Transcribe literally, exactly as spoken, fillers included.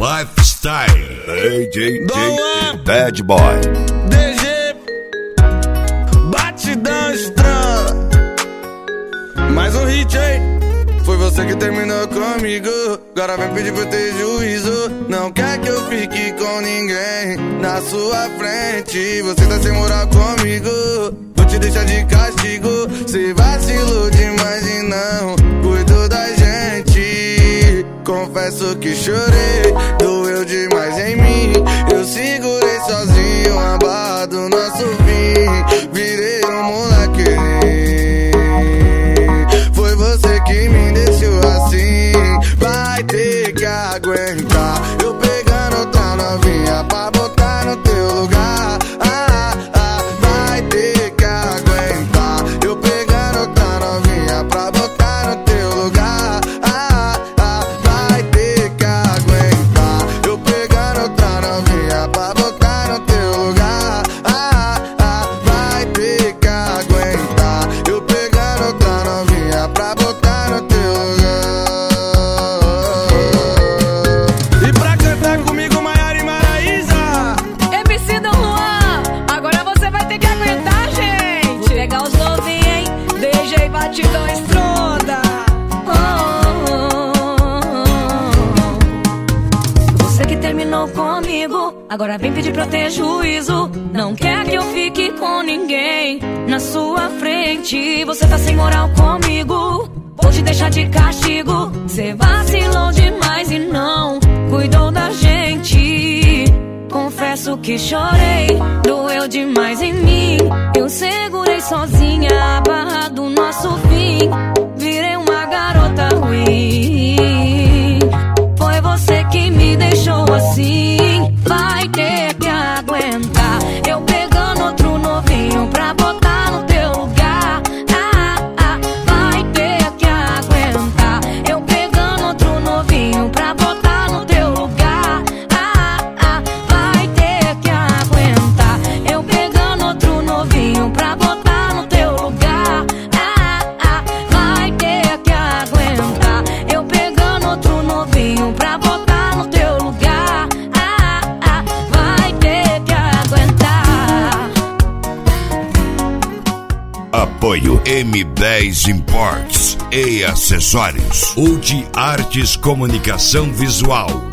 Lifestyle. D J Bad Boy. D G Batidão Estrada. Mais um hit, hein? Foi você que terminou comigo. Agora vem pedir pra eu ter juízo. Não quer que eu fique com ninguém na sua frente. Você tá sem moral comigo, vou te deixar de castigo. Cê vacilou demais e não cuidou da gente. Confesso que chorei, doeu demais em mim. Eu segurei sozinho a barra do nosso fim. Virei um moleque. Foi você que me deixou assim. Vai ter que aguentar eu pegando outra novinha pra botar no teu lugar. Ah, ah, vai ter que aguentar eu pegando outra novinha pra botar no teu lugar. Ah, ah, vai ter que aguentar eu pegando outra novinha pra botar no teu lugar. Ah, ah, vai ter que aguentar eu pegando outra novinha pra botar no teu lugar. E pra cantar comigo, Maiara e Maraísa, M C Dom Luan, agora você vai ter que aguentar, gente. Vou pegar os novinhos, hein? D J Batidão Estrada. Você que terminou comigo, agora vem pedir pra eu ter juízo. Não quer que eu fique com ninguém na sua frente. Você tá sem moral comigo, vou te deixar de castigo. Cê vacilou demais e não cuidou da gente. Confesso que chorei, doeu demais em mim. Eu segurei sozinha a barra do nosso fim. Virei uma garota ruim. Foi você que me deixou assim. Vai ter que aguentar eu pegando outro novinho pra botar no teu lugar. Ah, ah, vai ter que aguentar eu pegando outro novinho pra botar no teu lugar. Ah, ah, vai ter que aguentar eu pegando outro novinho pra botar no teu lugar. Ah, ah, vai ter que aguentar eu pegando outro novinho pra botar no teu lugar. Ah, ah, vai ter que aguentar. Apoio M dez Imports e Acessórios. U D Artes Comunicação Visual.